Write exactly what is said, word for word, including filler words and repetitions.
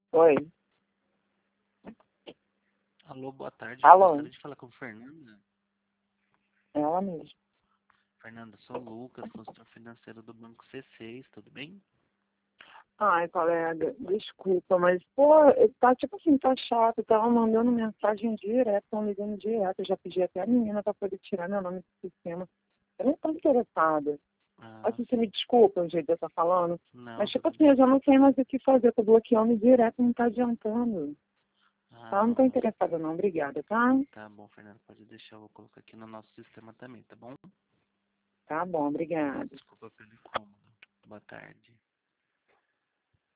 Oi. Alô, boa tarde. Alô. Gostaria de falar com a Fernanda. Ela mesmo. Fernanda, sou o Lucas, consultor financeiro do Banco C seis, tudo bem? Ai, colega, desculpa, mas, pô, tá tipo assim, tá chato. Tava mandando mensagem direto, tão ligando direto. Eu já pedi até a menina pra poder tirar meu nome do sistema. Eu não tô interessada. Ah, Assim, você me desculpa o jeito de eu estar falando. não, Mas, tipo tudo assim, eu bem. já não sei mais o que fazer. Eu tô bloqueando direto, não tá adiantando. Ah, Tá? Eu não tô não. interessada não, obrigada, tá? Tá bom, Fernanda, pode deixar, eu vou colocar aqui no nosso sistema também, tá bom? Tá bom, obrigada. Desculpa pelo incômodo. Boa tarde.